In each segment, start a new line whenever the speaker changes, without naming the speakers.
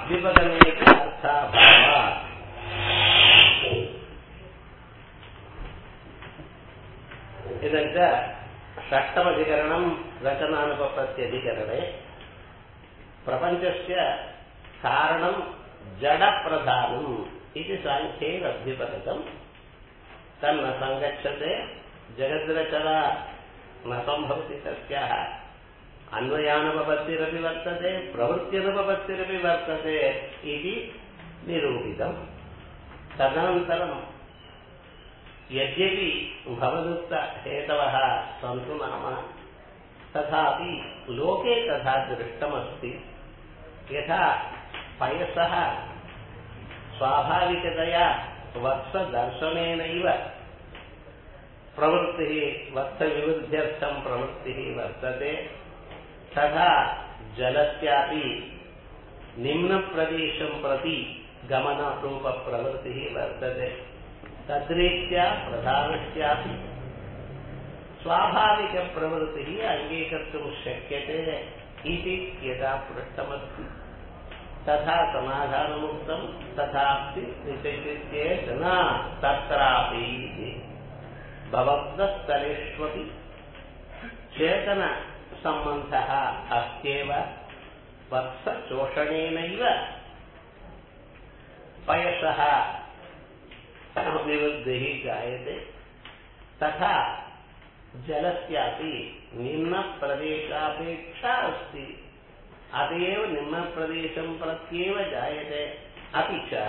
அபிபகமேக அர்த்தாபாவா. இதற்கு षष्ठमधिकरणम् रचनानुपपत्त्यधिकरणे प्रपञ्चस्य कारणं जडप्रधानम् इति साङ्ख्येन अभ्युपगतम्. तन्न सङ्गच्छते जगद्रचना न सम्भवति तस्याः अन्वयानुपपत्तिरपि वर्तते प्रवृत्त्यनुपपत्तिरपि वर्तते इति निरूपितम्. तदनन्तरं यद्यपि भवदुक्त हेतवः सन्तु नाम तथापि लोके तथा दृष्टमस्ति. यथा पयसः स्वाभाविकतया वत्सदर्शनेनैव प्रवृत्तिः वत्सविवृद्ध्यर्थं प्रवृत्तिः वर्तते, तथा जलस्यापि निम्नप्रदेशं प्रति गमनरूपप्रवृत्तिः वर्तते. तद्रीत्या प्रधानस्यापि स्वाभाविकप्रवृत्तिः अङ्गीकर्तुं शक्यते इति यदा पृष्टमस्ति तथा समाधानमुक्तं. तथापि विशेषित्येष न तत्रापि भवद्स्तरेष्वपि चेतनसम्बन्धः अस्त्येव. वत्सचोषणेनैव पयसः विवृद्धिः जायते, तथा जलस्यापि निम्नप्रदेशापेक्षा अस्ति. अतएव निम्नप्रदेशं प्रत्येव जायते. अपि च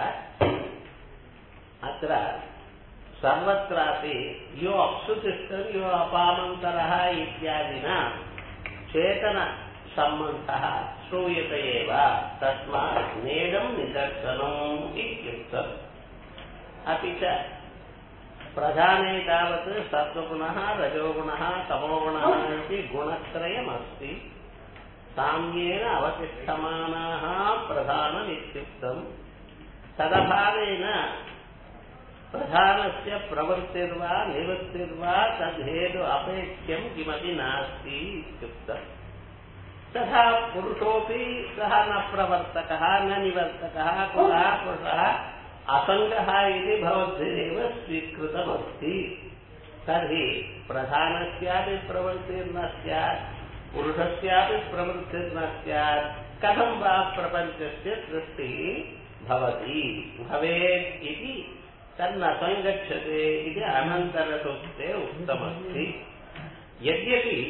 अत्र सर्वत्रापि यो अप्सुतिष्ठन् यो अपामन्तरः इत्यादिना चेतनसम्बन्धः श्रूयते एव. तस्मात् नेदं निदर्शनम् इत्युक्तम्. अपि च प्रधाने तावत् सत्त्वगुणः रजोगुणः तमोगुणः इति गुणत्रयमस्ति. साम्येन अवतिष्ठमानाः प्रधानमित्युक्तम्. तदभावेन प्रधानस्य प्रवृत्तिर्वा निवृत्तिर्वा तद्धेतु अपेक्ष्यं किमपि नास्ति इत्युक्तम्. तथा पुरुषोऽपि सः न प्रवर्तकः न निवर्तकः कुतः पुरुषः असङ्गः इति भवद्भिरेव स्वीकृतमस्ति. तर्हि प्रधानस्यापि प्रवृत्तिर्न स्यात्, पुरुषस्यापि प्रवृत्तिर्न स्यात्. कथं वा प्रपञ्चस्य सृष्टिः भवति भवेत् इति तन्न सङ्गच्छते इति अनन्तरसूक्ते उक्तमस्ति. यद्यपि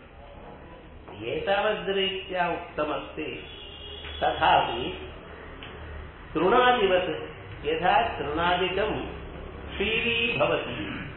एतावद्रीत्या उक्तमस्ति तथापि तृणादिवत् यथा तृणादिकं क्षीरी भवति,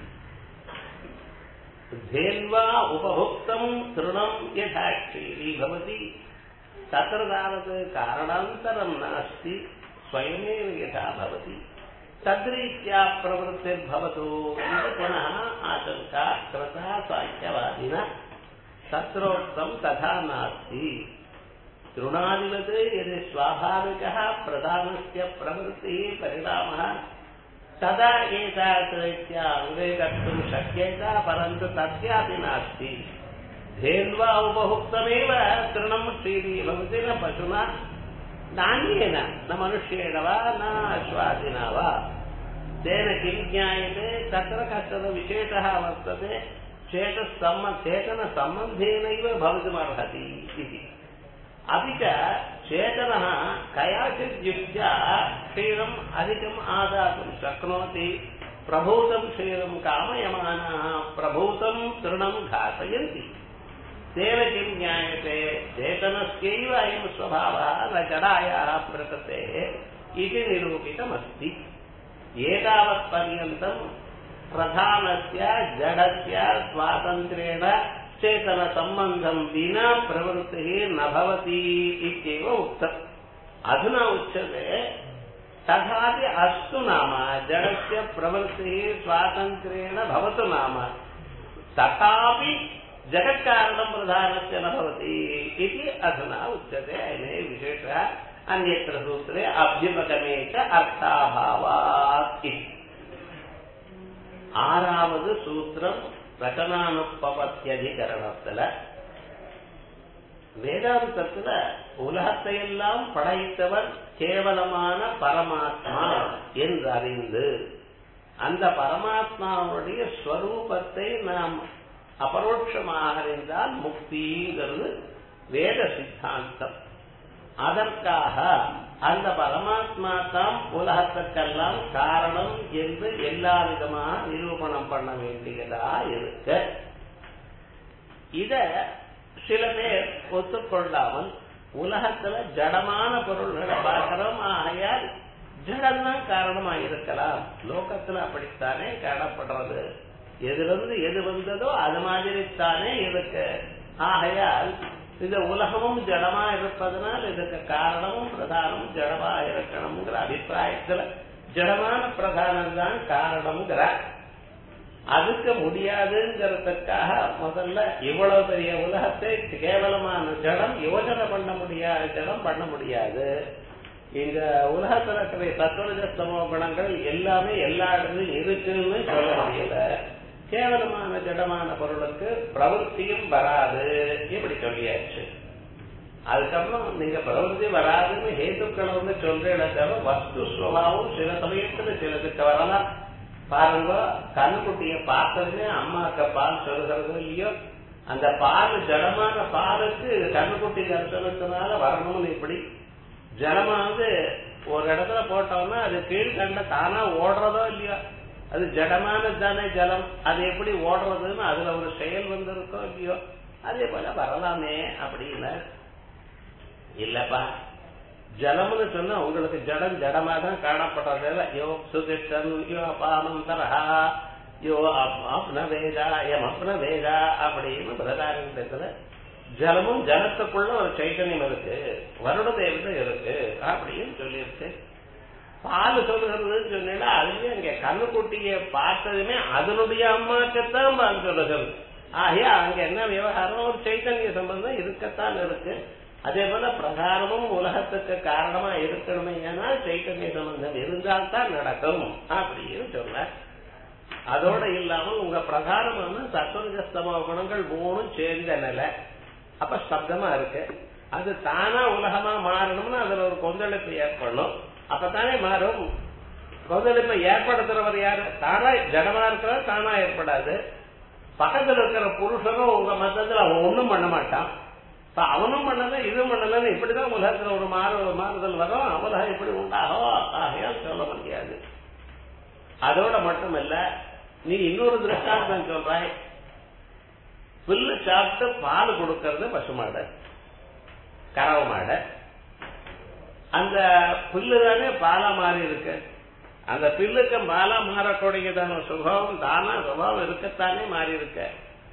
धेन्वा उपभुक्तं तृणं यथा क्षीरी भवति, तत्र तावत् कारणान्तरं नास्ति, स्वयमेव यथा भवति तद्रीत्या प्रवृत्तिर्भवतु इति पुनः आशङ्का कृता साङ्ख्यवादिना. तत्रोक्तं तथा नास्ति. तृणादिवत् यदि स्वाभाविकः प्रधानस्य प्रवृत्तिः परिणामः तदा एतादृत्या अङ्गीकर्तुं शक्येत, परन्तु तस्यापि नास्ति. धेन्वा उपभुक्तमेव तृणं क्षीरी भवति, न पशुना नान्येन, न मनुष्येण वा न अश्वादिना वा. तेन किं ज्ञायते? तत्र कश्चन विशेषः वर्तते, चेतनसम्बन्धेनैव भवितुमर्हति इति. अपि च चेतनः कयाचित् युक्त्या क्षीरम् अधिकम् आदातुं शक्नोति. प्रभूतं क्षीरं कामयमानाः प्रभूतं तृणं घातयन्ति. तेन किं ज्ञायते? चेतनस्यैव अयं स्वभावः न जडायाः प्रकृतेः इति निरूपितमस्ति. एतावत्पर्यन्तं प्रधानस्य जडस्य स्वातन्त्र्येण चेतनसम्बन्धं विना प्रवृत्तिः न भवति इत्येव उक्तम्. अधुना उच्यते तथापि अस्तु नाम जडस्य प्रवृत्तिः स्वातन्त्र्येण भवतु नाम तथापि जगत्कारणं प्रधानस्य न भवति इति अधुना उच्यते. अयने विशेषः अन्यत्र सूत्रे अभ्युपगमे च अर्थाभावात् इति. ஆறாவது சூத்திரம் ரச்சனானுபபத்தியதிகரணத்துல வேதாந்தத்துல உலகத்தை எல்லாம் படைத்தவர் கேவலமான பரமாத்மா என்று அறிந்து அந்த பரமாத்மாவுடைய ஸ்வரூபத்தை நாம் அபரோட்சமாக அறிந்தால் முக்திங்கிறது வேத சித்தாந்தம். அதற்காக அந்த பரமாத்மா தான் உலகத்துக்கெல்லாம் காரணம் என்று எல்லா விதமாக நிரூபணம் பண்ண வேண்டியதா இருக்கு. இத சில பேர் ஒத்துக்கொள்ளாமல் உலகத்துல ஜடமான பொருள்களை பார்க்கிறோம், ஆகையால் ஜடம்தான் காரணமா இருக்கலாம். லோகத்துல அப்படித்தானே காணப்படுறது, எதிலிருந்து எது வந்ததோ அது மாதிரி தானே இருக்கு. ஆகையால் இந்த உலகமும் ஜடமா இருப்பதனால் இதுக்கு காரணமும் பிரதானமும் ஜடமா இருக்கணும்ங்கிற அபிப்பிராயத்துல ஜடமான பிரதானம் தான் காரணம்ங்கிறார். அதுக்கு முடியாதுங்கிறதுக்காக முதல்ல இவ்வளவு பெரிய உலகத்தை கேவலமான ஜடம் யோஜனை பண்ண முடியாத ஜடம் பண்ண முடியாது. இந்த உலகத்தில் இருக்கிற சத்வரஜஸ்தமோ குணங்கள் எல்லாமே எல்லா இடத்துலையும் இருக்குன்னு சொல்ல முடியல. கேவலமான ஜடமான பொருளுக்கு பிரவருத்தியும் வராது இப்படி சொல்லியாச்சு. அதுக்கப்புறம் நீங்க பிரவருத்தி வராதுன்னு ஹேத்துக்களை வந்து சொல்ற வஸ்து சுவாவும் சில சமயத்துல சிலதுக்கு வரலாம். பாருங்க, கண்ணுக்குட்டிய பார்த்ததுமே அம்மாக்க பால் சொல்லுகிறது இல்லையோ, அந்த பால் ஜடமான பாலுக்கு கண்ணுக்குட்டி தரிசனத்தினால வரணும்னு இப்படி ஜலமானது ஒரு இடத்துல போட்டோம்னா அது கீழ்கண்ட தானா ஓடுறதோ இல்லையோ, அது ஜடமானது தானே ஜலம், அது எப்படி ஓடுறதுன்னு அதுல ஒரு செயல் வந்திருக்கோ இல்லையோ, அதே போல வரலாமே அப்படின்னு. இல்லப்பா, ஜலம்னு சொன்னா உங்களுக்கு ஜடம் ஜடமா தான் காணப்படுறது. யோ சுதிஷ்டன் யோ அபானந்தரஹா யோ அப்ன வேதா எம் அப்ன வேதா அப்படின்னு பிரதாரத்துல ஜலமும் ஜலத்துக்குள்ள ஒரு சைத்தன்யம் இருக்கு, வருடதேவதை இருக்கு அப்படின்னு சொல்லியிருக்கு. பால் சொல்லுகிறதுன்னு சொன்னா அதுவே அங்க கண்ணுக்குட்டிய பார்த்ததுமே அதனுடைய அம்மாக்கத்தான் பால் சொல்லுகிறது. ஆகிய அங்க என்ன விவகாரம், ஒரு சைத்தன்ய சம்பந்தம் இருக்கத்தான் இருக்கு. அதே போல பிரகாரமும் உலகத்துக்கு காரணமா இருக்கணுமே, ஏன்னா சைத்தன்ய சம்பந்தம் இருந்தால்தான் நடக்கும் அப்படின்னு சொன்ன. அதோட இல்லாமல் உங்க பிரகாரமான சத்வரஜஸ்தமோ குணங்கள் மூணும் சேர்ந்த நிலை, அப்ப சப்தமா இருக்கு. அது தானா உலகமா மாறணும்னா அதுல ஒரு கொந்தளிப்பு ஏற்படணும், அப்பதானே மாறும். கொந்தளிப்பை ஏற்படுத்துறவர் யாரு? தானா ஜடமா இருக்கிறவர் தானா ஏற்படாது. பக்கத்துல இருக்கிற புருஷனும் உங்க மத்தத்துல அவன் ஒண்ணும் பண்ண மாட்டான். அவனும் பண்ணல இதுவும் பண்ணலன்னு இப்படிதான் உலகத்துல ஒரு மாறுதல் வரும். உலகம் இப்படி உண்டாகும், ஆகையால் சொல்ல முடியாது. அதோட மட்டுமல்ல, நீ இன்னொரு திருஷ்டாந்தம் சொல்றாய். புல்லு சாப்பிட்டு பால் கொடுக்கறது பசுமாடு, கறவை மாடு. அந்த புல்லு தானே பாலா மாறி இருக்கு. அந்த பில்லுக்கு பாலா மாறக்கூடியதான சுபாவம் தானா சுபாவம் இருக்கத்தானே மாறி இருக்க.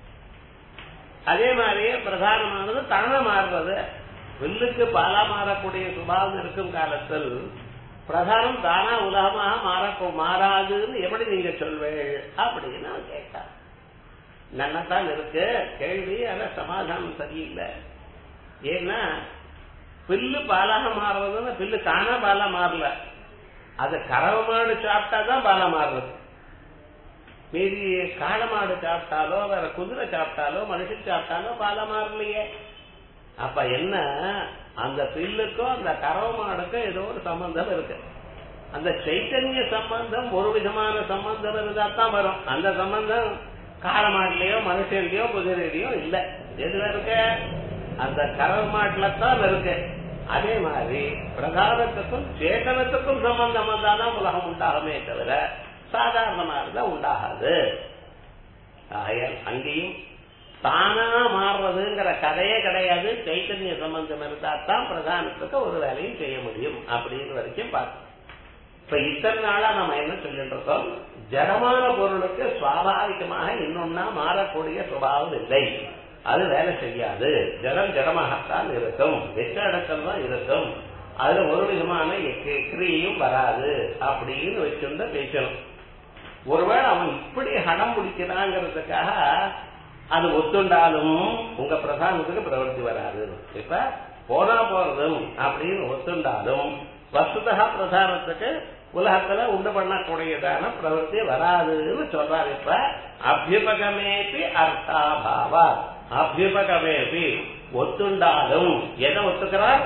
அதே மாதிரியே பிரதானமானது தானா மாறுறது. வில்லுக்கு பாலா மாறக்கூடிய சுபாவம் இருக்கும் காலத்தில் பிரதானம் தானா உலகமாக மாறாதுன்னு எப்படி நீங்க சொல்வேள் அப்படின்னு அவன் கேட்டான். நன்னதான் இருக்கு கேள்வி, ஆனா சமாதானம் சரியில்லை. ஏன்னா பில்லு பாலாக மாறுறதுன்னு பில்லு தானா பாலா மாறல, அது கறவை மாடு சாப்பிட்டாதான் பாலா மாறுறது. மீதி காளை மாடு சாப்பிட்டாலோ வேற குதிரை சாப்பிட்டாலோ மனுஷன் சாப்பிட்டாலோ பாலா மாறலையே. அப்ப என்ன, அந்த பில்லுக்கும் அந்த கறவை மாடுக்கும் ஏதோ ஒரு சம்பந்தம் இருக்கு. அந்த சைத்தன்ய சம்பந்தம் ஒரு விதமான சம்பந்தம் இருந்தா தான் வரும். அந்த சம்பந்தம் காளை மாட்டுலயோ மனுஷன்லயோ குதிரையிலயோ இல்ல. எதுல இருக்க? அந்த கறவை மாட்டுல தான் இருக்கு. அதே மாதிரி பிரதானத்துக்கும் சேத்தனத்துக்கும் சம்பந்தம் வந்தாதான் உலகம் உண்டாகுமே தவிர சாதாரணமா இருந்தா உண்டாகாது. அங்கேயும் தானா மாறுறதுங்கிற கதையே கிடையாது. சைத்தன்ய சம்பந்தம் இருந்தா தான் பிரதானத்துக்கு ஒரு வேலையும் செய்ய முடியும் அப்படின்னு வரைக்கும் பார்த்தோம். இப்ப இத்தனை நாளா நம்ம என்ன சொல்லிட்டு இருக்கோம், ஜடமான பொருளுக்கு சுவாபாவிகமாக இன்னொன்னா மாறக்கூடிய சுபாவம் இல்லை, அது வேலை செய்யாது. ஜடம் ஜடமாகத்தான் இருக்கும், வெற்ற இடத்தில் தான் இருக்கும், அதுல ஒரு விதமான கிரியையும் வராது அப்படின்னு வச்சிருந்த பேசணும். ஒருவேளை அவன் இப்படி ஹடம் பிடிக்கிறாங்கிறதுக்காக அது ஒத்துண்டாலும் உங்க பிரதானத்துக்கு பிரவர்த்தி வராது. இப்ப போனா போறதும் அப்படின்னு ஒத்துண்டாலும் வஸ்துதா பிரதானத்துக்கு உலகத்துல உண்டு பண்ணக்கூடியதான பிரவர்த்தி வராதுன்னு சொல்றாரு. இப்ப அபியுபகமேபி அர்த்தாபாவா, அபியுபகமேபி ஒத்துண்டாலும் எதை ஒத்துக்கிறார்?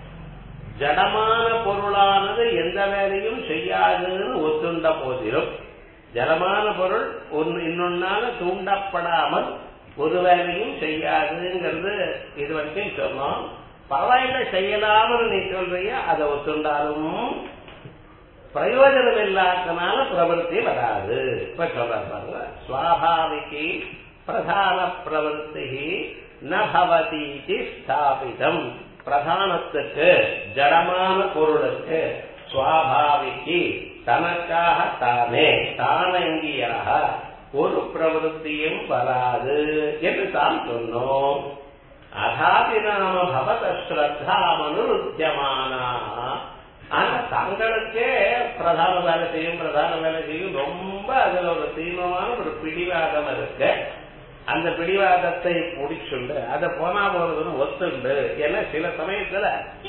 ஜடமான பொருளானது எந்த வேலையும் செய்யாதுன்னு ஒத்துண்ட போதிலும், ஜடமான பொருள் இன்னொன்னால தூண்டப்படாமல் ஒரு வேலையும் செய்யாதுங்கிறது இது வரைக்கும் சொன்னோம். பரவாயில்ல செய்யலாமல் நீ சொல்றிய அதை ஒத்துண்டாலும் பிரயோஜனம் இல்லாதனால பிரவருத்தி வராது. இப்ப சொல்றாங்க ஸ்வாபாவிகி பிரதான பிரவருத்தி நபவதி ஸ்தாபிதம். பிரதானத்துக்கு ஜடமான பொருளுக்கு ஸ்வாபாவிக்கு தனக்காக தானே தானங்கியாக ஒரு பிரவருத்தியும் வராது என்று தான் சொன்னோம். அதாபி நாம பவத ஸ்ரத்தா மனுருத்தியமானா. ஆனா தங்களுக்கே பிரதான வேலை செய்யும் ரொம்ப அதுல ஒரு தீவிரமான ஒரு பிடிவாதம் இருக்கு. அந்த பிடிவாதத்தை முடிச்சுண்டு அதை போனா போறதுன்னு ஒத்துண்டு. ஏன்னா சில சமயத்துல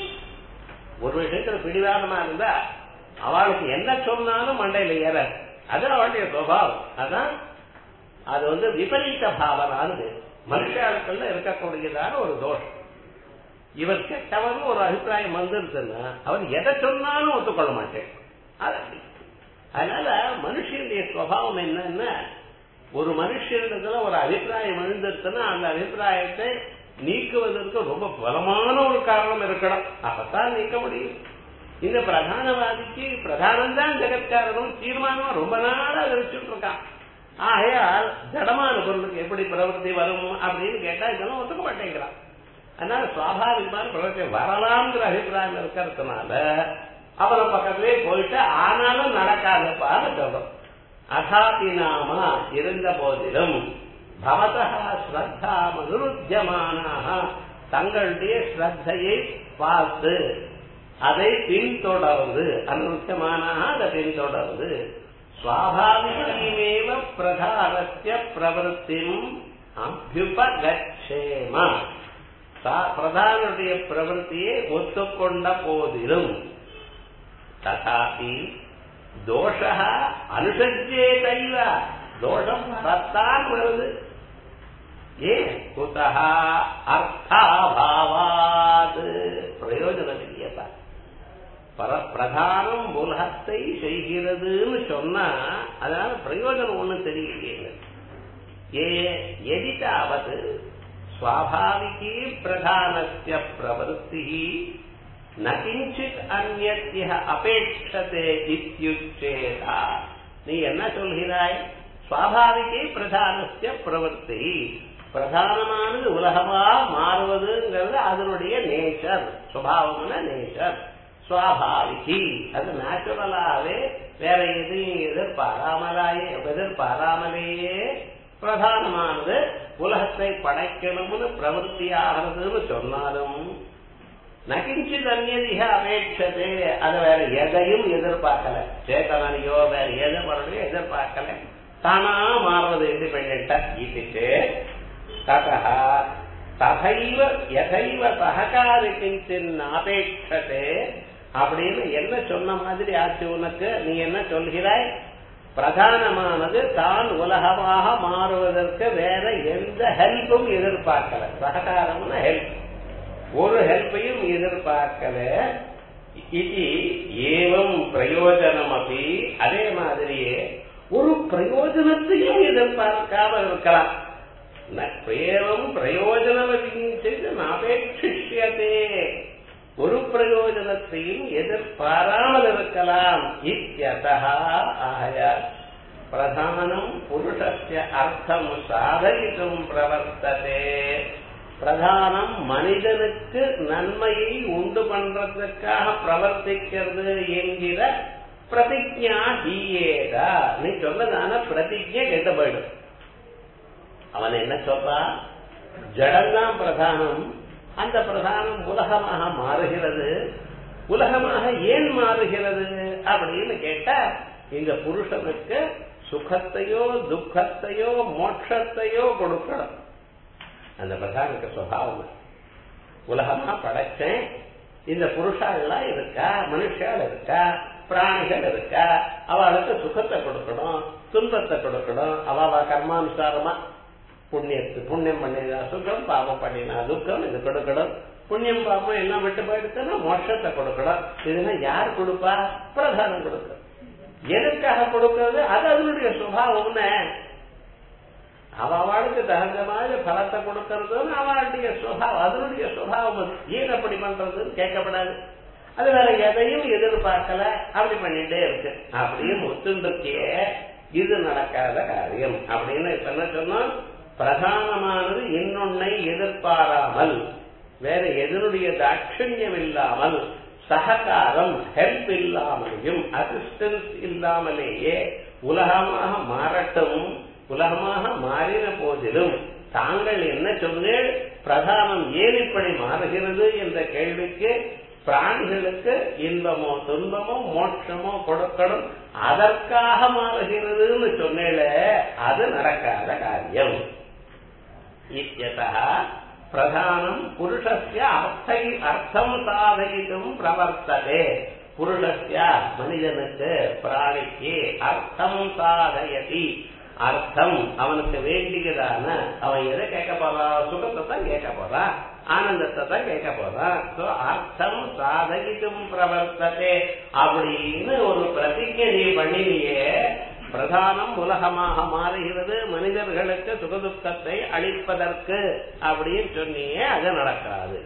ஒரு விஷயத்துல பிடிவாதமா இருந்தா அவளுக்கு என்ன சொன்னாலும் மண்டையில ஏற, அது அவளுடைய சுபாவம். அதான் அது விபரீத பாவனானது மனுஷாளுக்குள்ள இருக்கக்கூடியதான ஒரு தோஷம். இவர் கெட்டவன் ஒரு அபிப்பிராயம் வந்துருச்சுன்னா அவர் எதை சொன்னாலும் ஒத்துக்கொள்ள மாட்டேன். அதனால மனுஷனுடைய சுபாவம் என்னன்னா, ஒரு மனுஷனிடத்துல ஒரு அபிப்பிராயம் எழுந்திருச்சுன்னா அந்த அபிப்பிராயத்தை நீக்குவதற்கு ரொம்ப பலமான ஒரு காரணம் இருக்கணும். அப்பத்தான் நீக்க முடியும். இந்த பிரதானவாதிக்கு பிரதானம் தான் ஜெகத்காரனும் தீர்மானமா ரொம்ப நாளா வச்சுட்டு இருக்கான். ஆகையால் ஜடமான பொருளுக்கு எப்படி பிரவருத்தி வரும் அப்படின்னு கேட்டா இதெல்லாம் ஒத்துக்க மாட்டேங்கிறான். அதனால சுவாபாவிகமான பிரவருத்தி வரலாம்ங்கிற அபிப்பிராயம் இருக்கிறதுனால அவரை பக்கத்திலே போயிட்டு ஆனாலும் நடக்காதப்பான்னு சொல்றோம். அதாபி நாம இருந்த போதிலும் பவதா ஸ்ரத்தா மனுருத்தியமானாக தங்களுடைய ஸ்ரத்தையை பார்த்து அதை பின்தொடர்ந்து அனுருத்தியமானாக அதை பின்தொடர்ந்து ஸ்வாபாவிகமேவ பிரதானஸ்ய பிரவருத்திம் அபியுபகச்சேம பிரதானுடைய பிரவருத்தியை ஒத்துக்கொண்ட போதிலும் ததாபி தோஷ அனுசஜ்ஜேதைவ தோஷம் வரத்தான் வருது. ஏன் குதஹ அர்த்தாபாவாத் பிரயோஜனம் இல்லையப்பா. பிரதானம் உலகத்தை செய்கிறதுன்னு சொன்னா அதனால பிரயோஜனம் ஒண்ணு தெரியலையே. எதிதாவது ஸ்வாபாவிகி பிரதானஸ்ய பிரவருத்தி நகிஞ்சித் அந்யத்ய அபேட்சதே இத்யுச்சேதா. நீ என்ன சொல்கிறாய்? ஸ்வாபாவிகி பிரதானஸ்ய பிரவருத்தி, பிரதானமானது உலகமா மாறுவதுங்கிறது அதனுடைய நேச்சர், சுபாவமான நேச்சர். ஸ்வாபாவிகி அது நேச்சுரலாவே வேற எதையும் எதிர்பாராமலேயே பிரதானமானது உலகத்தை படைக்கணும்னு பிரவருத்தியாகிறதுன்னு சொன்னாலும் நகிஞ்சித் அந்நிய அபேட்சதே அது வேற எதையும் எதிர்பார்க்கல, சேத்தனையோ வேற எதிர்பார்க்கையோ எதிர்பார்க்கல, தானா மாறுவது இண்டிபெண்டா ஈட்டிட்டு ததா ததைவ யதைவ சககாரி கிஞ்சின் அபேட்சதே அப்படின்னு என்ன சொன்ன மாதிரி ஆச்சு உனக்கு. நீ என்ன சொல்கிறாய்? பிரதானமானது தான் உலகமாக மாறுவதற்கு வேற எந்த ஹெல்ப்பும் எதிர்பார்க்கல. சககாரம்னா ஹெல்ப், ஒரு ஹெல்ப்பையும் எதிர்பார்க்கல. இது ஏவம் பிரயோஜனம் அப்படி அதே மாதிரியே ஒரு பிரயோஜனத்தையும் எதிர்பார்க்காம இருக்கலாம். ஏவம் பிரயோஜனம் அபேட்சிஷ்யதே ஒரு பிரயோஜனத்தையும் எதிர்பாராமல் இருக்கலாம். இத்யதஹ ஆயால் பிரதானம் புருஷஸ்ய அர்த்தம் சாதயித்தும் பிரவர்த்ததே. பிரதானம் மனிதனுக்கு நன்மையை உண்டு பண்றதுக்காக பிரவர்த்திக்கிறது என்கிற பிரதிஜா ஹீயேதா. நீ சொன்னதான பிரதிஜை கெட்டு போயிடும். அவன் என்ன சொல்றான்? ஜடம்தான் பிரதானம், அந்த பிரதானம் உலகமாக மாறுகிறது. உலகமாக ஏன் மாறுகிறது அப்படின்னு கேட்டா இந்த புருஷனுக்கு சுகத்தையோ துக்கத்தையோ மோட்சத்தையோ கொடுக்கணும். அந்த பிரதானுக்கு சுபாவம். உலகமா படைச்சேன், இந்த புருஷாலாம் இருக்கா, மனுஷால் இருக்கா, பிராணிகள் இருக்கா, அவளுக்கு சுகத்தை கொடுக்கணும், துன்பத்தை கொடுக்கணும். அவ கர்மானுசாரமா புண்ணியம் பண்ணினா சுகம், பாபம் பண்ணினா துக்கம். இது கொடுக்கணும். புண்ணியம் பாபம் எல்லாம் விட்டு போயிடுச்சுன்னா மோட்சத்தை கொடுக்கணும். இதுனா யார் கொடுப்பா? பிரதானம் கொடுக்க. எதுக்காக கொடுக்கிறது? அது அதனுடைய சுபாவம்னு. அவளுக்கு தகுந்த மாதிரி பலத்தை கொடுக்கறதுன்னு அவளுடைய சுபாவம், அதனுடைய சுபாவம். ஏன் அப்படி பண்றதுன்னு கேட்கப்படாது. அது வேற எதையும் எதிர்பார்க்கல, அப்படி பண்ணிட்டே இருக்கு. அப்படியே ஒத்துண்டிருக்கே, இது நடக்காத காரியம் அப்படின்னு என்ன சொன்னோம்? பிரதானமானது இன்னொன்னை எதிர்பாராமல், வேற எதனுடைய தாட்சண்யம் இல்லாமல், சககாரம் ஹெல்ப் இல்லாமலேயும், அசிஸ்டன்ஸ் இல்லாமலேயே உலகமாக மாறட்டும். உலகமாக மாறின போதிலும் தாங்கள் என்ன சொன்ன பிரதானம் ஏன் இப்படி மாறுகிறது என்ற கேள்விக்கு பிராணிகளுக்கு இன்பமோ துன்பமோ மோட்சமோ கொடுக்கணும், அதற்காக மாறுகிறதுன்னு சொன்னேல, அது நடக்காத காரியம். பிரதானம் புருஷஸ்ய அர்த்தம் சாதயித்தும் பிரவர்த்ததே. புருஷஸ்ய மனிதனுக்கு, பிராணிக்கு அர்த்தம் சாதயதி. அர்த்தம் அவனுக்கு வேண்டியதான, அவன் எதை கேட்க போறான்? சுகத்தை தான் கேட்க போறான், ஆனந்தத்தை தான் கேட்க போறான். அர்த்தம் சாதயித்தும் பிரவர்த்ததே அப்படின்னு ஒரு பிரதிஜை நீ பண்ணினியே. பிரதானம் உலகமாக மாறுகிறது மனிதர்களுக்கு சுகதுக்கத்தை அளிப்பதற்கு அப்படின்னு சொன்னியே, அது நடக்காது.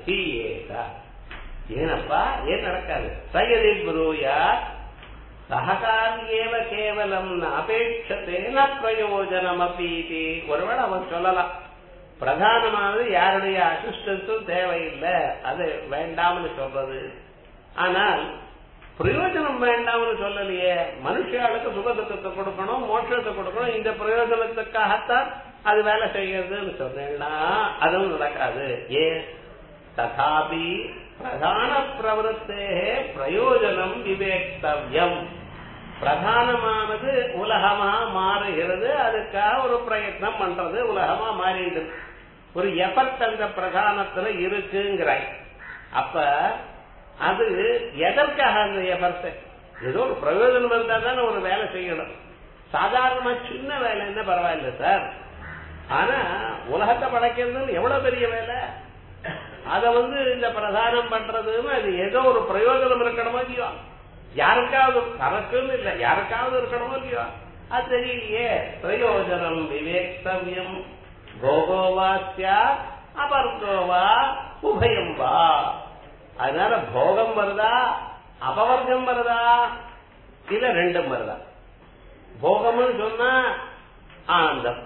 ஏனப்பா ஏன் நடக்காது? சயதி புரூயா சககாரியேவ கேவலம் அபேட்சத்தே ந பிரயோஜனம் அப்பீதி. ஒருவேளை அவன் சொல்லலாம், பிரதானமானது யாருடைய அசிஸ்டன்ஸும் தேவையில்லை, அது வேண்டாம்னு சொல்றது. ஆனால் பிரயோஜனம் வேண்டாம்னு சொல்லலையே. மனுஷாளுக்கு சுகதுக்கத்தை கொடுக்கணும், மோட்சத்தை கொடுக்கணும், இந்த பிரயோஜனத்துக்காகத்தான் அது வேலை செய்யறதுன்னு சொன்னா அதுவும் நடக்காது. ஏன்? ததாபி பிரதான பிரவருத்தே பிரயோஜனம் விவேக்தவ்யம். பிரதானமானது உலகமா மாறுகிறது, அதுக்காக ஒரு பிரயத்னம் பண்றது, உலகமா மாறிடுது. ஒரு எஃபர்ட் அந்த பிரதானத்துல இருக்குங்கிறாய். அப்ப அது எதற்காக அந்த எஃபர்ட்? ஏதோ ஒரு பிரயோஜனம் இருந்தா தானே ஒரு வேலை செய்யணும். சாதாரணமா சின்ன வேலை என்ன பரவாயில்ல சார், ஆனா உலகத்தை படைக்கிறது எவ்வளவு பெரிய வேலை. அத இந்த பிரதானம் பண்றதுன்னு அது ஏதோ ஒரு பிரயோஜனம் இருக்கணுமோ இல்லையோ, யாருக்காவது தனக்குன்னு இல்ல யாருக்காவது இருக்கணுமோ இல்லையோ, அது தெரியலையே. பிரயோஜனம் விவேக்தவ்யம். போகோவாஸ்யா அபர்கோவா உபயம் வா. அதனால போகம் வருதா அபவர்க்கம் வருதா, இல்ல ரெண்டும் வருதா? போகம்னு சொன்னா ஆனந்தம்,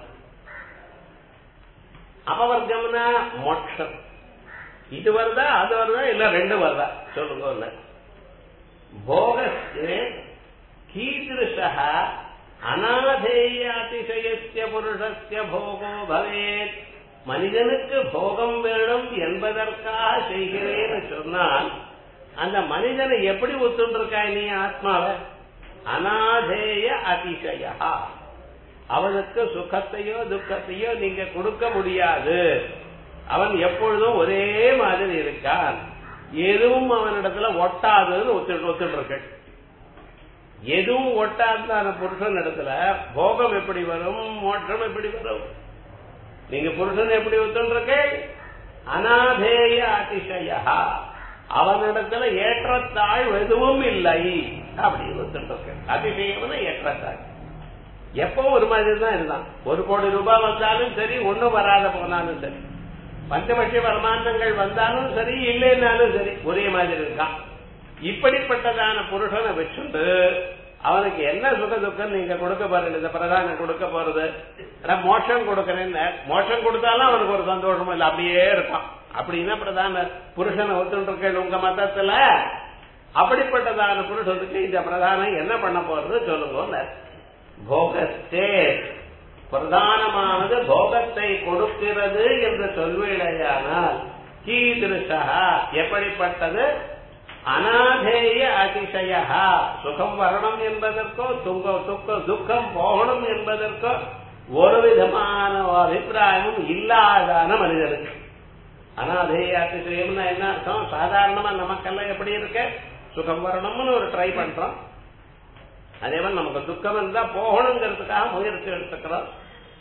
அபவர்க்கம்னா மோட்சம். இது வருதா அது வருதா இல்ல ரெண்டு வருதா? சொல்லுங்க. போகஸ்தே கீதృశः அநாதேய அதிசயஸ்ய புருஷஸ்ய போகோ பவேத். மனிதனுக்கு போகம் வேணும் என்பதற்காக செய்கிறேன்னு சொன்னால் அந்த மனிதனை எப்படி ஒத்துண்டிருக்காய் நீ ஆத்மாவை? அநாதேய அதிசய, அவனுக்கு சுகத்தையோ துக்கத்தையோ நீங்க கொடுக்க முடியாது. அவன் எப்பொழுதும் ஒரே மாதிரி இருக்கான், எதுவும் அவனிடத்துல ஒட்டாதுன்னு ஒத்துட்டு. எதுவும் ஒட்டாதான புருஷன் இடத்துல போகம் எப்படி வரும், மோட்சம் எப்படி வரும்? நீங்க புருஷன் எப்படி ஒத்துருக்க? அநாதேய அதிசய, அவனிடத்துல ஏற்றத்தாழ் எதுவும் இல்லை அப்படி ஒத்துட்டு. அதிசயம்னா ஏற்றத்தாழ். எப்போ ஒரு மாதிரி தான் இருந்தான். 1 கோடி ரூபாய் வந்தாலும் சரி, ஒன்னும் வராத போனாலும் சரி, பஞ்சபட்ச வருமானங்கள் வந்தாலும் சரி, இல்லைன்னாலும் சரி, ஒரே மாதிரி இருக்கான். இப்படிப்பட்டதான புருஷனை வச்சுண்டு அவனுக்கு என்ன சுக துக்கம் நீங்க கொடுக்க போறது? இந்த பிரதானம் கொடுக்க போறது மோட்சம் கொடுக்கறேன்னு, மோட்சம் கொடுத்தாலும் அவனுக்கு ஒரு சந்தோஷமும் இல்லை, அப்படியே இருக்கான். அப்படின்னா பிரதான புருஷனை ஒத்துட்டு இருக்க உங்க மதத்துல. அப்படிப்பட்டதான புருஷனுக்கு இந்த பிரதானம் என்ன பண்ண போறது சொல்லுங்க. போகஸ்தே, பிரதானமானது போகத்தை கொடுக்கிறது என்று சொல்வேடையானால் கீதృశः எப்படிப்பட்டது? அநாதேய அதிசய, சுகம் வரணும் என்பதற்கோ துக்கம் போகணும் என்பதற்கோ ஒரு விதமான அபிப்பிராயமும் இல்லாதான மனிதனுக்கு அநாதேய அதிசயம்னா என்ன அர்த்தம்? சாதாரணமா நமக்கெல்லாம் எப்படி இருக்கு, சுகம் வரணும்னு ஒரு ட்ரை பண்றோம், அதே மாதிரி நமக்கு துக்கம் இருந்தா போகணுங்கிறதுக்காக முயற்சி எடுத்துக்கிறோம்.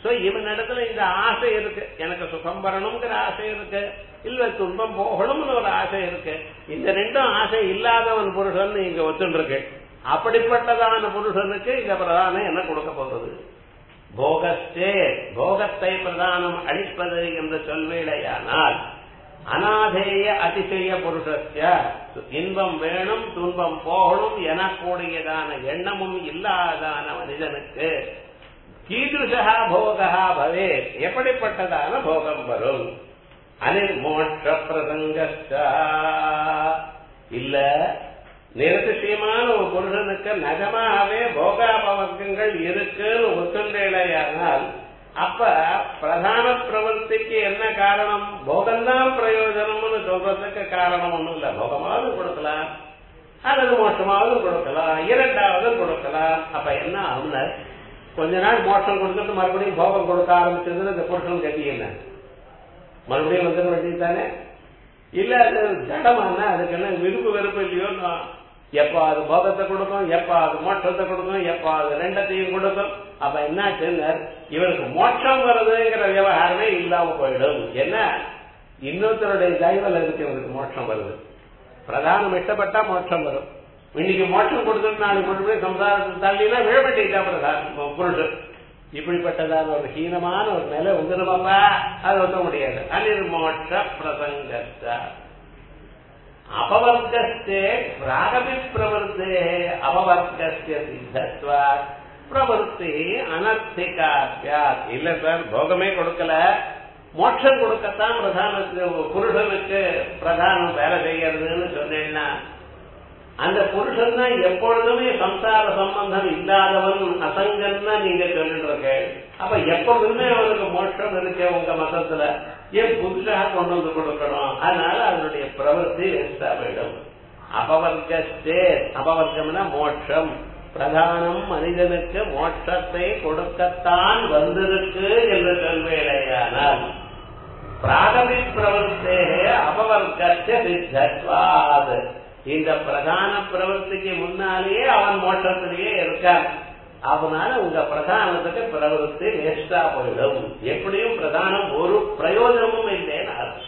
இவனிடத்துல இந்த ஆசை இருக்கு, எனக்கு சுகம் வரணுங்கிற ஆசை இருக்கு, இல்ல துன்பம் போகணும்னு ஒரு ஆசை இருக்கு. இந்த ரெண்டும் ஆசை இல்லாதவன் புருஷன் இங்க ஒத்துருக்கு. அப்படிப்பட்டதான புருஷனுக்கு இந்த பிரதானம் என்ன கொடுக்க போகிறது? போகஸ்டே, போகத்தை பிரதானம் அளிப்பது என்று சொல்வேடையானால் அநாதேய அதிசய புருஷஸ்ய, இன்பம் வேணும் துன்பம் போகணும் எனக்கூடியதான எண்ணமும் இல்லாதான மனிதனுக்கு கீதுஷா போகா பவே, எப்படிப்பட்டதான போகம் வரும்? அனிர்மோட்ச பிரசங்கஸ்ய, இல்ல நிரதிசயமான ஒரு புருஷனுக்கு நகமாகவே போகாபவர்க்கங்கள் இருக்குன்னு ஒத்துண்டேலையானால் அப்ப பிரதான பிரவர்த்திக்கு என்ன காரணம்? போகம்தான் பிரயோஜனம்னு சொல்றதுக்கு காரணம் ஒண்ணும் இல்ல. போகமாவது கொடுக்கலாம் அல்லது மோட்சமாவது கொடுக்கலாம், இரண்டாவது கொடுக்கலாம். அப்ப என்ன ஆகுனா, கொஞ்ச நாள் மோட்சம் கொடுத்துட்டு மறுபடியும் போகம் கொடுக்க ஆரம்பிச்சதுன்னு இந்த புருஷன் கட்டி என்ன மறுபடியும் வந்துட வேண்டியதானே? இல்ல அது ஜடமானா அதுக்கு என்ன விருப்பு வெறுப்பு இல்லையோ? எப்ப அது போகத்தை கொடுக்கும், எப்ப அது மோட்சத்தை கொடுக்கும், எப்ப அது ரெண்டத்தையும் கொடுக்கும். அப்ப என்ன இவருக்கு மோட்சம் வருதுங்கிற விவகாரமே இல்லாம போயிடும். என்ன இன்னொருத்தருடைய தயவல் இருக்கு, இவருக்கு மோட்சம் வருது. பிரதானம் இஷ்டப்பட்டா மோட்சம் வரும். இன்னைக்கு மோட்சம் கொடுத்துட்டு நாளைக்கு மறுபடியும் சம்சாரத்தை தள்ளினா விழப்பட்டா பிரதான புருஷன். இப்படிப்பட்டதான ஒரு ஹீனமான ஒரு நிலை வந்துடுமாப்பா, அது ஒத்த முடியாது. அனிர்மோட்ச பிரசங்கஸ்த அபவர்க்கஸ்தே பிராகபி பிரவருத்தே அபவர்க்கஸ்ய சித்தத்வா பிரவருத்தி அனர்த்திகாத்யா. இல்ல சார், போகமே கொடுக்கல, மோட்சம் கொடுக்கத்தான் பிரதானத்துக்கு புருஷனுக்கு பிரதானம் வேலை செய்யறதுன்னு சொன்னேன்னா அந்த புருஷன் தான் எப்பொழுதுமே சம்சார சம்பந்தம் இல்லாதவன், அசங்கன்னா நீங்க சொல்லிட்டு இருக்க. அப்ப எப்பொழுதுமே அவனுக்கு மோட்சம் இருக்கு உங்க மதத்துல, ஏன் புதுசாக கொண்டு வந்து கொடுக்கணும்? அதனால அதனுடைய பிரவர்த்தி வேஸ்டா போயிடும். அபவர்க்கஸ்தே, அபவர்க்கம்னா மோட்சம். பிரதானம் மனிதனுக்கு மோட்சத்தை கொடுக்கத்தான் வந்திருக்கு என்று சொல்வேடையானால் பிராகபி பிரவர்த்தே அபவர்க்கஸ்ய சித்தத்வாத், இந்த பிரதான பிரவர்த்திக்கு முன்னாலேயே அவன் மோட்சத்திலேயே இருக்கான். அதனால உங்க பிரதானத்துக்கு பிரவருத்தி வேஸ்டா போயிடும். எப்படியும் பிரதானம் ஒரு பிரயோஜனமும் இல்லைன்னு அர்த்தம்.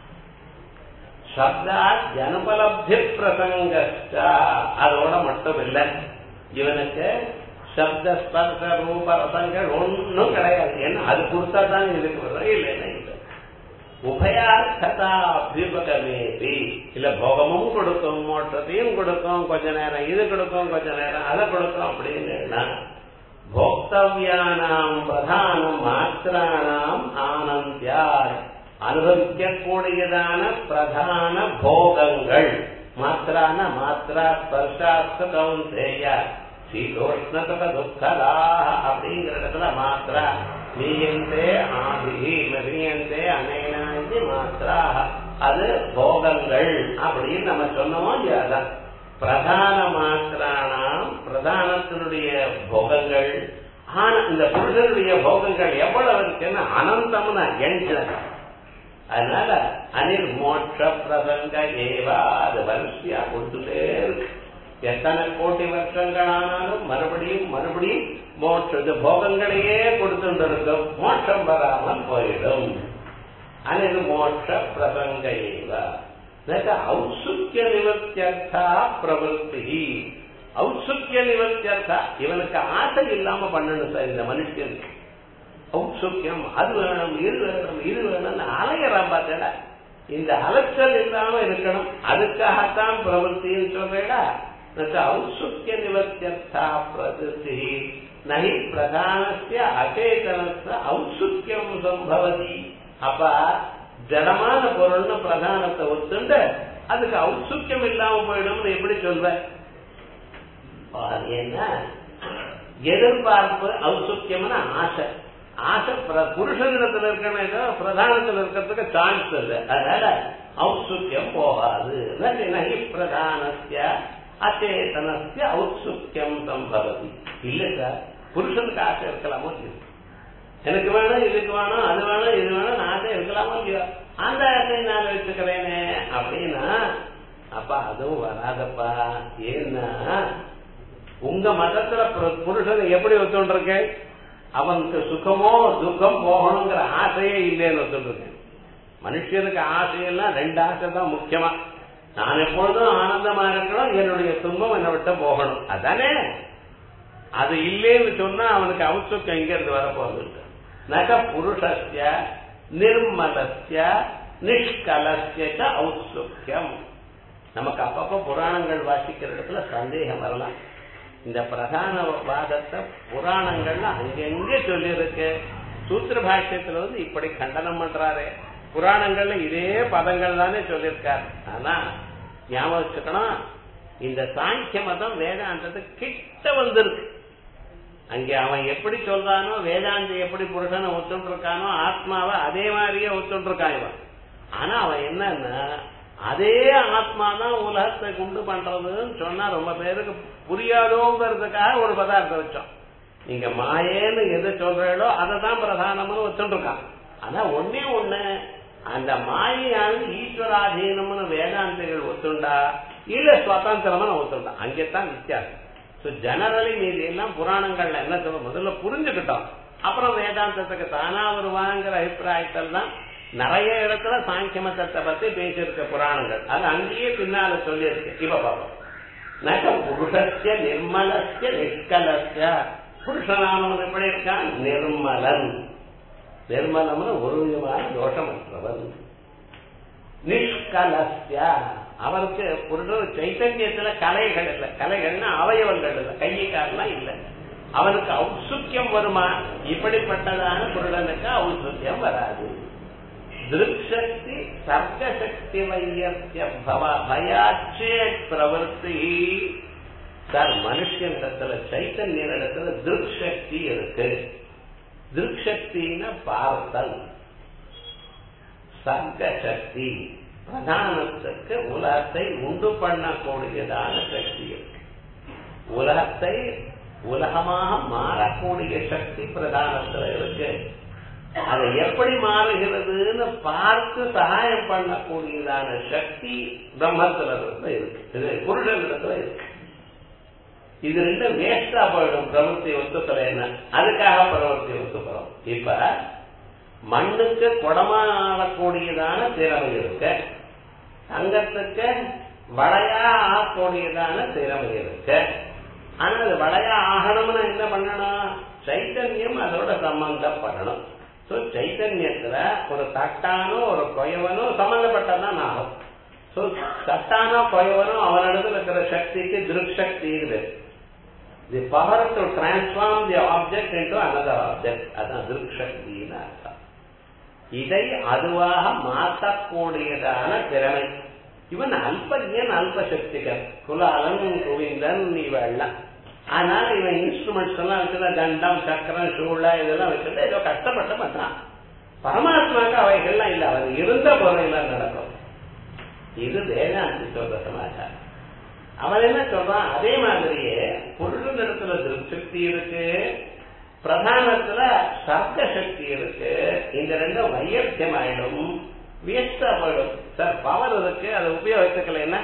சப்தா ஜனபலப்தி பிரசங்கஸ்ட, அதோட மட்டும் இல்லை, இவனுக்கு சப்த ஸ்பர்ச ரூப ரசங்கள் ஒன்னும் கிடையாது. ஏன்னா அது கொடுத்தா தான் இதுக்கு வரும், இல்லைன்னா இல்லை. உபயார்த்ததா அபியுபகமேபி, இல்ல போகமும் கொடுக்கும் மோட்சத்தையும் கொடுக்கும், கொஞ்ச நேரம் இது கொடுக்கும் கொஞ்ச நேரம் அதை கொடுக்கும் அப்படின்னு போக்தவ்யானாம் பிரதானம் மாத்திரானாம் ஆனந்தியார், அனுபவிக்கக்கூடியதான பிரதான போகங்கள் மாத்திரான மாத்திரா ஸ்பர்ஷாஸ்த கௌந்தேய சீதோஷ்ணக துக்கலாக அப்படிங்கிற இடத்துல மாத்திரா நீயந்தே ஆதி நதியந்தே அனேனாந்தி மாத்திரா, அது போகங்கள் அப்படின்னு நம்ம சொன்னோமோ இல்லையா? பிரதான மாத்திரானாம் பிரதானத்தினுடைய போகங்கள். ஆனா இந்த புருஷனுடைய போகங்கள் எவ்வளவு இருக்குன்னு அனந்தம்னா எண்கள். அதனால அனிர்மோட்ச பிரசங்க ஏவா, அது வரிசையா கொடுத்துட்டே இருக்கு. எத்தனை கோடி வருஷங்கள் ஆனாலும் மறுபடியும் மறுபடியும் மோட்ச போகங்களையே கொடுத்துட்டு இருக்கும், மோட்சம் வராமல் போயிடும். அனிர்மோட்ச பிரசங்க ஏவா ஔத்சுக்கிய நிவர்த்தியர்த்தா பிரவருத்தி. ஔத்சுக்கிய நிவர்த்தியர்த்தா, இவனுக்கு ஆசை இல்லாம பண்ணணும் சார் இந்த மனுஷனுக்கு. ஔத்சுக்கியம், அது வேணும் இது வேணும் இது வேணும்னு அலையறான் பார்த்தா, இந்த அலைச்சல் இல்லாம இருக்கணும், அதுக்காகத்தான் பிரவருத்தின்னு சொல்றேடா. ஔத்சுக்கிய நிவர்த்தியர்த்தா பிரவருத்தி நஹி பிரதானஸ்ய அச்சேதனஸ்ய ஔத்சுக்கியம் சம்பவதி. அப்ப ஜடமான பொருள்னு பிரதானத்தை ஒத்துண்டு அதுக்கு ஔத்சுக்கியம் இல்லாம போயிடும் எப்படி சொல்ற? என்ன எதிர்பார்ப்பு? ஔத்சுக்கியம்னா ஆசை. ஆசை புருஷனிடத்துல இருக்கணும், பிரதானத்தில் இருக்கிறதுக்கு சான்ஸ் இல்லை. அதனால ஔத்சுக்கியம் போகாது. நஹி பிரதானஸ்ய அச்சேதனஸ்ய ஔத்சுக்கியம் சம்பவதி. இல்ல சார், புருஷனுக்கு ஆசை இருக்கலாமோ இல்லையோ? எனக்கு வேணும் இதுக்கு வேணும் அது வேணும் இது வேணும் ஆசை இருக்கலாமோ இல்லையோ? அந்த ஆசையை நான் வச்சுக்கிறேனே அப்படின்னா அப்ப அதுவும் வராதப்பா. ஏன்னா உங்க மதத்துல புருஷனை எப்படி ஒத்துண்டிருக்க? அவனுக்கு சுகமோ துக்கம் போகணுங்கிற ஆசையே இல்லைன்னு சொல்லிருக்கேன். மனுஷனுக்கு ஆசையெல்லாம் 2 ஆசை தான் முக்கியமா. நான் எப்பொழுதும் ஆனந்தமா இருக்கணும், என்னுடைய துன்பம் என்னை விட்டு போகணும், அதானே. அது இல்லைன்னு சொன்னா அவனுக்கு அவுசுக்கம் எங்க இருந்து வரப்போகுது? நக புருஷஸ்ய நிர்மலஸ்ய நிஷ்கலஸ்ய ஔத்சுக்கியம். நமக்கு அப்பப்ப புராணங்கள் வாசிக்கிற இடத்துல சந்தேகம் வரலாம். இந்த பிரதான வாதத்தை புராணங்கள்ல அங்கெங்கே சொல்லியிருக்கு. சூத்திர பாஷ்யத்துல இப்படி கண்டனம் பண்றாரு. புராணங்கள்ல இதே பதங்கள் தானே சொல்லியிருக்காரு. ஆனா ஞாபகம் வச்சுக்கணும், இந்த சாங்கிய மதம் வேதாந்தத்துக்கு கிட்ட வந்திருக்கு. அங்கே அவன் எப்படி சொல்றானோ, வேதாந்தி எப்படி புருஷனை ஒத்துட்டு இருக்கானோ, ஆத்மாவை அதே மாதிரியே ஒத்துட்டு இருக்கான் இவன். ஆனா அவன் என்னன்னா, அதே ஆத்மா தான் உலகத்தை குண்டு பண்றதுன்னு சொன்னா ரொம்ப பேருக்கு புரியாதோங்கிறதுக்காக ஒரு பதார்த்தம் வச்சோம். நீங்க மாயேன்னு எது சொல்றீங்களோ அதை தான் பிரதானம்னு வச்சுட்டு இருக்கான். ஆனா ஒன்னே ஒண்ணு, அந்த மாயானது ஈஸ்வராதீனம்னு வேதாந்திகள் ஒத்துண்டா இல்ல சுதந்திரமா ஒத்துண்டா, அங்கேதான் வித்தியாசம். ஜெனரலி மீது எல்லாம் புராணங்கள்ல என்ன சொல்ல முதல்ல புரிஞ்சுக்கிட்டோம், அப்புறம் வேதாந்தத்துக்கு தானா வருவாங்கிற அபிப்பிராயத்தில் தான் நிறைய இடத்துல சாங்கிய மதத்தை பத்தி பேசியிருக்க புராணங்கள். அது அங்கேயே பின்னால சொல்லியிருக்கு. இப்ப பாப்போம். நக புருஷஸ்ய நிர்மலஸ்ய நிஷ்கலஸ்ய. புருஷனானவன் எப்படி இருக்கான்? நிர்மலன். நிர்மலம்னு ஒரு விதமான தோஷமற்றவன். நிஷ்கலஸ்ய, அவருக்கு புருஷன் சைத்தன்யத்துல கலைகள் இல்ல. கலைகள்னா அவயவங்கள் இல்ல, கையக்காரெல்லாம் இல்ல. அவனுக்கு ஔத்சுக்கியம் வருமா? இப்படிப்பட்டதான புருடனுக்கு ஔத்சுக்கியம் வராது. திருக்ஷக்தி சர்க்கசக்தி வையர்த்திய பயாச்சே பிரவர்த்தி. சார், மனுஷனிடத்துல சைத்தன்ய இடத்துல திருக்ஷக்தி இருக்கு. திருக்ஷக்தின்னு பார்த்தல். சர்க்கசக்தி பிரதானத்துக்கு உலகத்தை உண்டு பண்ணக்கூடியதான சக்தி இருக்கு. உலகத்தை உலகமாக மாறக்கூடிய சக்தி பிரதானத்துல இருக்கு. அதை எப்படி மாறுகிறதுன்னு பார்த்து சகாயம் பண்ணக்கூடியதான சக்தி பிரம்மத்துல இருக்கு, புருஷனிடத்துல இருக்கு. இது 2 வேஸ்டா போயிடும் பிரவர்த்தி ஒத்துக்களை. என்ன அதுக்காக பிரவர்த்தி ஒத்துக்கிறோம். இப்ப மண்ணுக்கு குடமாடக்கூடியதான திறமை இருக்கு, தங்கத்துக்கு வளையா ஆகக்கூடியதான திறமை இருக்கு. ஆனா அது வளையா ஆகணும்னு என்ன பண்ணணும்? சைத்தன்யம் அதோட சம்பந்தப்படணும். சைத்தன்யத்துல ஒரு தட்டானோ ஒரு கொயவனோ சம்பந்தப்பட்டதான் ஆகும். தட்டானோ கொயவனோ அவனிடத்துல இருக்கிற சக்திக்கு திருக்ஷக்தி இருக்கு. The power to transform the object into another object, அதான் திருக்ஷக்தின்னு அர்த்தம். இதை அதுவாக மாற்றக்கூடியதான திறமை. இவன் அல்பஜன், அல்பசக்திகள், குலாலன் குவிந்தன் இவெல்லாம். அதனால இவன் இன்ஸ்ட்ருமெண்ட்ஸ் எல்லாம் வச்சுல தண்டம் சக்கரம் சூழ இதெல்லாம் வச்சுட்டு ஏதோ கஷ்டப்பட்டு பண்றான். பரமாத்மாக்கு அவைகள்லாம் இல்ல, அவர் இருந்த பொருள் நடக்கும். இது வேதாந்தி சொல்ற சமாச்சாரம். அவன் என்ன சொல்றான்? அதே மாதிரியே பொருள் இடத்துல திருப்தி இருக்கு, பிரதானத்துல சர்க்க சக்தி இருக்கு. இந்த 2 வையத்தியம் ஆயிடும், வேஸ்டா போயிடும். சார், பவர் இருக்கு, அதை உபயோகித்துக்கல. என்ன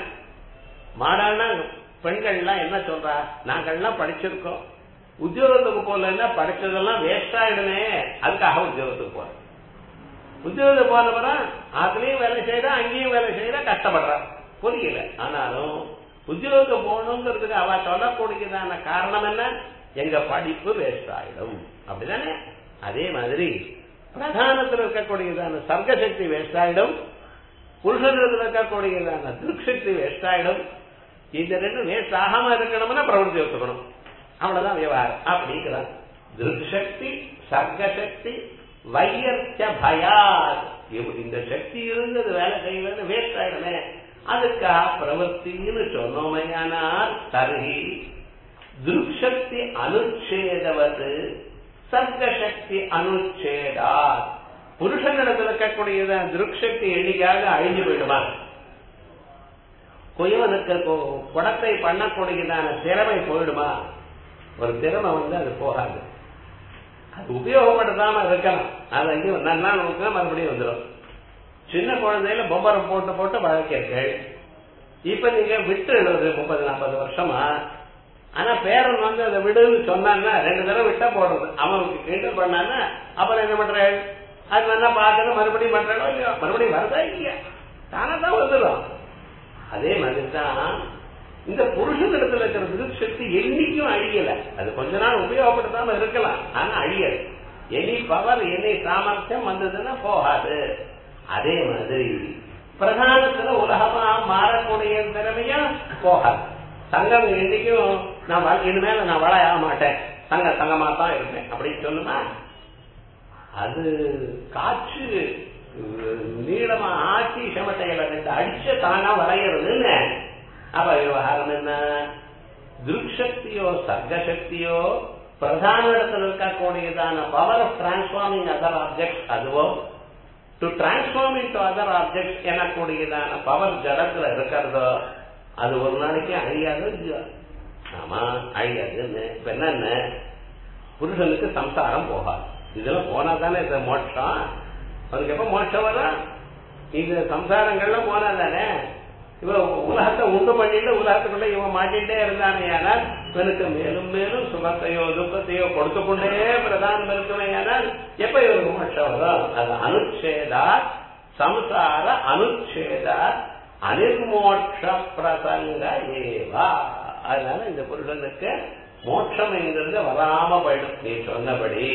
மாடானா பெண்கள்லாம் என்ன சொல்றா? நாங்கள்லாம் படிச்சிருக்கோம், உத்தியோகத்துக்கு போல படிச்சதெல்லாம் வேஸ்ட் ஆயிடுமே, அதுக்காக உத்தியோகத்துக்கு போறேன். உத்தியோகத்துக்கு போனப்ப அதுலயும் வேலை செய்யறா, அங்கேயும் வேலை செய்யறா, கஷ்டப்படுறா, புரியல. ஆனாலும் உத்தியோகத்துக்கு போகணுங்கிறதுக்கு அவ சொல்லக்கூடியதான காரணம் என்ன? எங்க படிப்பு வேஸ்ட் ஆயிடும், அப்படிதானே? அதே மாதிரி பிரதானத்தில் இருக்கக்கூடியதான சர்க்கசக்தி வேஸ்ட் ஆயிடும், புருஷனிடத்தில் இருக்கக்கூடியதான திருக்ஷக்தி வேஸ்ட் ஆயிடும். இந்த 2 வேஸ்ட் ஆகாம இருக்கணும்னா பிரவர்த்தி ஒத்துக்கணும், அவ்வளவுதான் விவகாரம் அப்படிங்கிறான். திருக்ஷக்தி சர்க்கசக்தி வையர்த்திய பயாத். இந்த சக்தி இருந்தது வேலை செய்வது வேஸ்ட் ஆயிடுமே, அதுக்காக பிரவர்த்தின்னு சொன்னோமையானால் தருகி திருக்ஷக்தி அனுச்சேதவது சர்க்கசக்தி அனுச்சேதா. புருஷனிடத்தில் இருக்கக்கூடியத திருக்ஷக்தி எண்ணிக்காக அழிஞ்சு போயிடுவாங்க. குயவனுக்கு குடத்தை பண்ணக்கூடியதான திறமை போயிடுமா? ஒரு திறமை அது போகாது, அது உபயோகப்படுத்தாம இருக்கலாம். அது அங்கே நல்லா மறுபடியும் வந்துடும். சின்ன குழந்தையில பொம்பரம் போட்டு போட்டு வளர்க்கீர்கள். இப்ப நீங்க விட்டு 30-40 வருஷமா ஆனா பேரன் வந்து அதை விடுன்னு சொன்னான்னா 2 தடவை விட்டா போடுறது. அவனுக்கு கிண்டல் பண்ணான்னா அப்புறம் என்ன பண்றாள், அது நல்லா பாக்கணும், மறுபடியும் பண்றாளோ இல்லையோ, மறுபடியும் வருதா இல்லையா, தானே தான் வந்துடும். அதே மாதிரிதான் இந்த புருஷனிடத்துல இருக்கிற திருசக்தி என்னைக்கும் அழியல. அது கொஞ்ச நாள் உபயோகப்படுத்தாம இருக்கலாம், ஆனா அழியல. எனி பவர் எனி சாமர்த்தியம் வந்ததுன்னா போகாது. அதே மாதிரி பிரதானத்துல உலகமா மாறக்கூடிய திறமையும் போகாது. சங்கம் என்னைக்கும் நான் இனிமேல நான் வளைய மாட்டேன், சங்கமா தான் இருப்பேன் அப்படின்னு சொல்லுமா, அது காற்று நீளமா ஆட்சி செமட்டையில 2 அடிச்ச தானா வளையறதுன்னு. அப்ப விவகாரம் என்ன, திருக்சக்தியோ சர்க்கசக்தியோ பிரதான இடத்துல இருக்கக்கூடியதான power of transforming other objects, அதுவோ to transform into other objects எனக்கூடியதான பவர் ஜடத்துல இருக்கிறதோ அது ஒரு நாளைக்கு அழியாது. ஆமா அழியாதுன்னு. இப்ப என்னன்னு, புருஷனுக்கு சம்சாரம் போகாது. இதெல்லாம் போனா தானே இந்த மோட்சம். அதுக்கு எப்ப மோட்சம் வரும், இந்த சம்சாரங்கள்லாம் போனா தானே. இவன் உலகத்தை உண்டு பண்ணிட்டு உலகத்துக்குள்ள இவன் மாட்டிகிட்டே இருந்தானே, ஆனால் இவனுக்கு மேலும் மேலும் சுகத்தையோ துக்கத்தையோ கொடுத்து கொண்டே பிரதானம் இருக்குமே. ஆனால் எப்ப இவனுக்கு மோட்சம் வரும், அது அனுச்சேதா சம்சார அனுச்சேதா அனிர்மோட்ச பிரசங்க ஏவா. அதனால இந்த புருஷனுக்கு மோட்சம் என்கிறது வராம போயிடும். நீ சொன்னபடி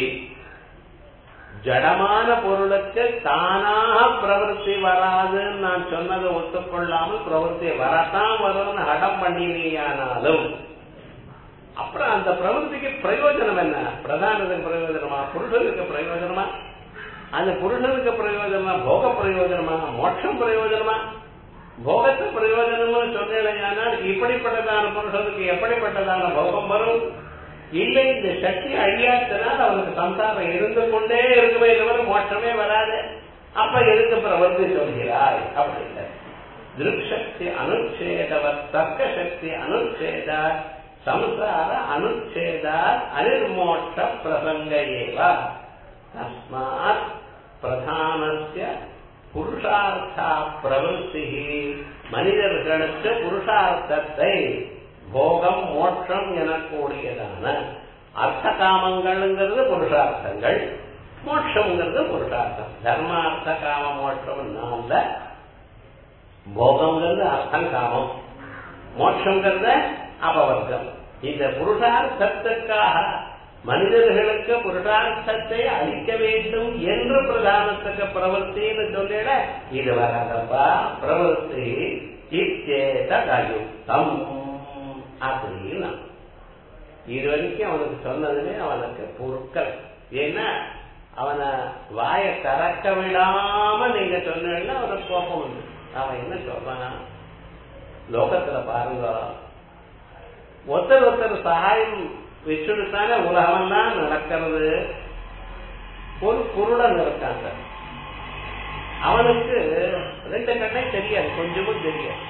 ஜடமான பொருளுக்கு தானாக பிரவருத்தி வராதுன்னு நான் சொன்னதை ஒத்துக்கொள்ளாமல் பிரவருத்தி வரத்தான் வரும்னு அடம் பண்ணினாலும் அப்புறம் அந்த பிரவருத்திக்கு பிரயோஜனம் என்ன, பிரதானத்துக்கு பிரயோஜனமா, புருஷனுக்கு பிரயோஜனமா, அந்த புருஷனுக்கு பிரயோஜனமா, போக பிரயோஜனமா, மோட்சம் பிரயோஜனமா. போகத்து பிரயோஜனம்னு சொன்னேனால் இப்படிப்பட்டதான புருஷனுக்கு எப்படிப்பட்டதான போகம் வரும்? இல்லை, இந்த சக்தி அழியாதனால் அவனுக்கு சம்சாரம் இருந்து கொண்டே இருக்குமே தவிர மோட்சமே வராது. அப்ப எதுக்கு பிரவர்த்தி சொல்கிறாய் அப்படின்ற திருக்சக்தி அனுச்சேதவர் தர்க்க சக்தி அனுச்சேதா சம்சார அனுச்சேதா அனிர்மோட்ச பிரசங்க ஏவா. தஸ்மாத் பிரதானஸ்ய புருஷார்த்தா பிரவருத்தி, மனிதர்களுக்கு புருஷார்த்தத்தை போகம் மோட்சம் எனக்கூடியதான அர்த்த காமங்கள்ங்கிறது புருஷார்த்தங்கள், மோட்சம்ங்கிறது புருஷார்த்தம். தர்மார்த்த காம மோட்சம் நான்ல, போகம்ங்கிறது அர்த்தம் காமம், மோட்சம்ங்கிறது அபவர்க்கம். இந்த புருஷார்த்தத்துக்காக மனிதர்களுக்கு புருஷார்த்தத்தை அளிக்க வேண்டும் என்று பிரதானத்துக்கு பிரவர்த்தின்னு சொல்லிட இது வராதப்பா. பிரவர்த்தி இத்தேதயுக்தம் அப்படின்னு இது வரைக்கும் அவனுக்கு சொன்னதுமே அவனுக்கு பொருட்கள். ஏன்னா அவனை வாய கறக்க விடாம நீங்க சொன்னா அவனுக்கு கோபம் உண்டு. அவன் என்ன சொல்றான், லோகத்துல பாருங்க, ஒருத்தர் சகாயம் வச்சுட்டானே உலகம்லாம் நடக்கிறது. ஒரு குருடன் இருக்காங்க, அவனுக்கு 2 கண்ணே தெரியாது, கொஞ்சமும் தெரியாது.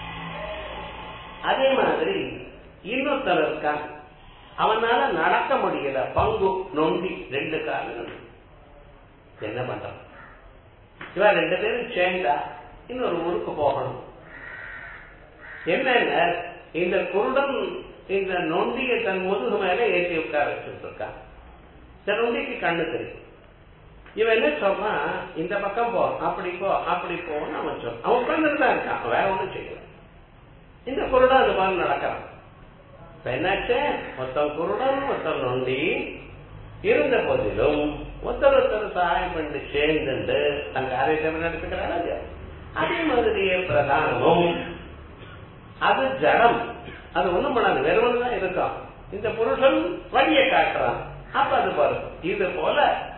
அதே மாதிரி இன்னொருத்தர் இருக்கான், அவனால நடக்க முடியல, பங்கு நொண்டி 2 காரணம். என்ன பண்றான், இவன் 2 பேரும் சேர்ந்தா இன்னொரு ஊருக்கு போகணும். என்னென்ன, இந்த குருடன் இந்த நொண்டியை தன் முதுகு மேல ஏற்றி உட்கார வச்சுட்டு இருக்கான். இந்த நொண்டிக்கு கண்ணு தெரியும். இவன் என்ன சொல்றான், இந்த பக்கம் போ, அப்படி போ, அப்படி போன்னு அவன் சொல்றான். அவன் உட்கார்ந்துதான் இருக்கான், வேற ஒண்ணும் செய்யல. இந்த குருடன் அது மாதிரி நடக்கிறான். என்னாச்சு, மொத்தம் குருடன் மொத்தம் நொண்டி இருந்த போதிலும் ஒருத்தர் சகாயம் பண்ணி சேர்ந்து தன் காரியத்தை நடத்துக்கிறாங்க. அதே மாதிரியே பிரதானமும் அது ஜடம், அது ஒண்ணும் பண்ணாது, வெறும் தான் இருக்கான். இந்த புருஷன் வழியை காட்டுறான். அப்ப அது பாருங்க, இது போல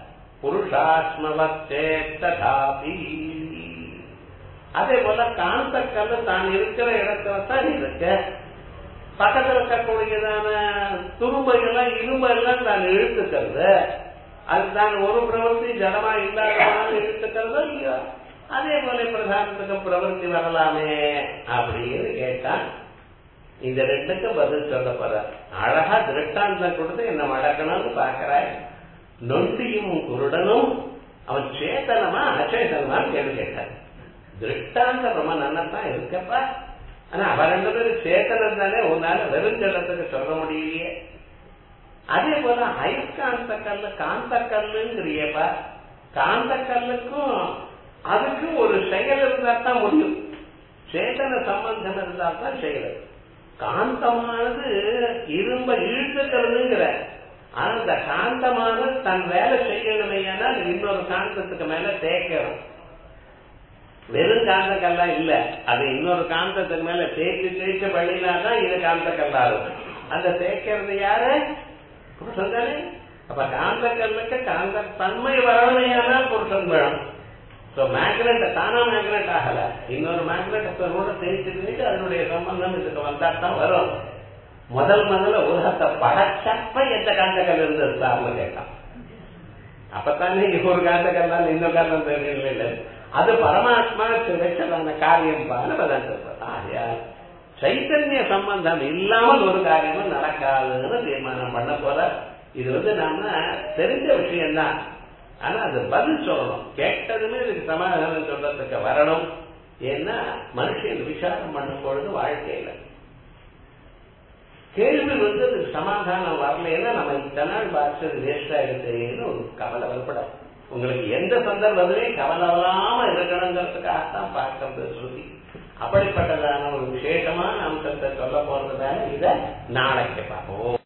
புருஷாத்மவத்தேதாபி, அதே போல காந்தக்கல்ல தான் இருக்கிற இடத்துல தான் இருக்க, பக்கத்தில் இருக்கக்கூடியதான துரும்பைகள்லாம் இரும்பெல்லாம் தான் இழுத்துக்கிறது. அது தான் ஒரு பிரவர்த்தி ஜடமா இல்லாதவனால இழுத்துக்கிறதோ இல்லையோ. அதே போல பிரதானத்துக்கு பிரவர்த்தி வரலாமே அப்படின்னு கேட்டான். இந்த 2க்கு பதில் சொல்ல போற அழகா திருஷ்டாந்தம் கொடுத்து என்ன வளர்க்கணும்னு பாக்கிறாய். நொண்டியும் குருடனும் அவன் சேத்தனமா அச்சேதனமா கேள்வி கேட்டான். திருஷ்டாந்தம் ரொம்ப நன்னதான் இருக்கப்பா. ஆனா அவ 2 பேரும் சேத்தனம் தானே, உன்னால வெறும் ஜடத்துக்கு சொல்ல முடியலையே. அதே போல அயற்காந்த கல்லு காந்த கல்லுங்கிறியப்பா, காந்த கல்லுக்கும் அதுக்கும் ஒரு செயல் இருந்தா தான் முடியும். சேதன சம்பந்தம் இருந்தா தான் செயல். காந்தமானது இரும்ப இழுத்துக்கிறதுங்கிற, ஆனா இந்த காந்தமானது தன் வேலை செய்யணுமையானா இன்னொரு காந்தத்துக்கு மேல தேய்க்கணும். வெறும் காந்த கல்லா இல்ல, அது இன்னொரு காந்தத்துக்கு மேல தேய்ச்சு பண்ணினாதான் இது காந்த கல்லா இருக்கும். அந்த தேய்க்கிறது யாரு? புருஷன் தானே. அப்ப காந்த கல்லுக்கு காந்த தன்மை வரணுமையானால் புருஷன் வேணும். மேக்னெட் தானா மேக்னெட் ஆகல, இன்னொரு மேக்னெட் கூட தேய்ச்சிட்டு அதனுடைய சம்பந்தம் இதுக்கு வந்தாத்தான் வரும். முதல்ல உலகத்தை படைச்சப்ப எந்த காந்த கல் இருந்திருந்தாருன்னு கேட்டான். அப்பத்தானே ஒரு காந்த கல்லால் இன்னொரு காந்தம் தெரியல. அது பரமாத்மா வச்சதான காரியம் பாருங்க. சைத்தன்ய சம்பந்தம் இல்லாமல் ஒரு காரியமும் நடக்காதுன்னு தீர்மானம் பண்ண போற. இது நாம தெரிஞ்ச விஷயம்தான். ஆனா அது பதில் சொல்லணும். கேட்டதுமே இதுக்கு சமாதானம் சொல்றதுக்கு வரணும். ஏன்னா மனுஷன் விசாரம் பண்ணும் பொழுது வாழ்க்கையில கேள்வி அதுக்கு சமாதானம் வரலைன்னா நம்ம இத்தனை நாள் பார்த்தது வேஸ்ட் ஆயிடுச்சுன்னு ஒரு கவலை வரப்படாது. உங்களுக்கு எந்த சந்தர்ப்பத்திலே கவலைவராம இருக்கணுங்கிறதுக்காகத்தான் பார்க்கறது ஸ்ருதி. அப்படிப்பட்டதான ஒரு விசேஷமான அம்சத்தை சொல்ல போறதுனால இதை நாளைக்கு பார்ப்போம்.